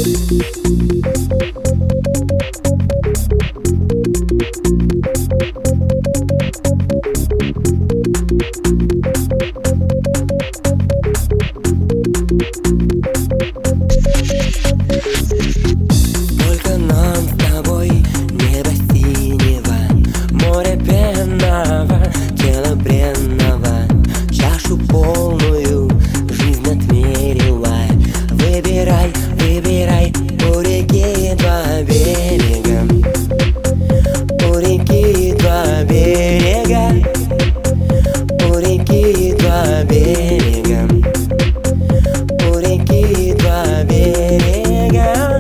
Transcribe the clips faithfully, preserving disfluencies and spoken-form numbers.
Только нам с тобой небо синего, море пенного, тело бренного, чашу полную жизнь отмерила. Выбирай, выбирай, у реки два берега, у реки два берега, у реки два берега, у реки два берега.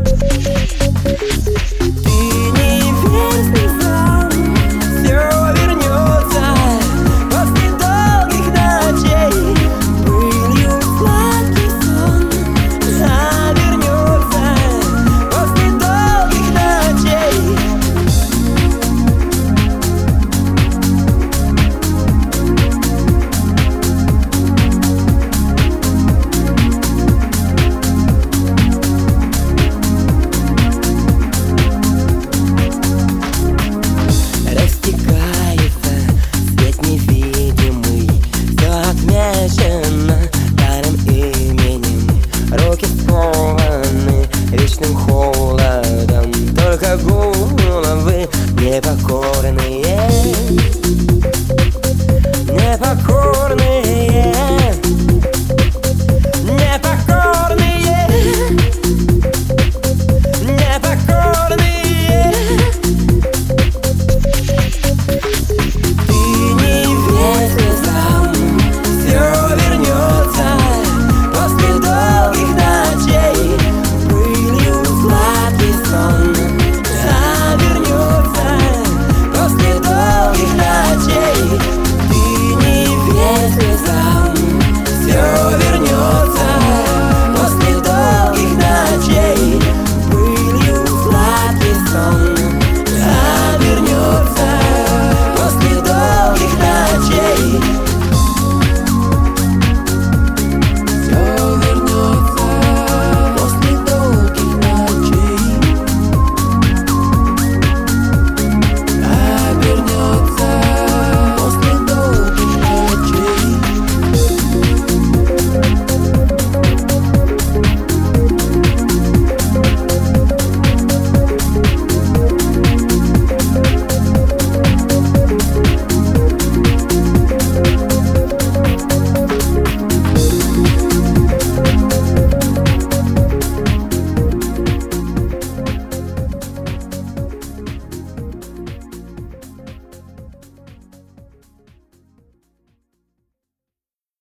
Даром именем руки скованы вечным холодом, только головы непокорны.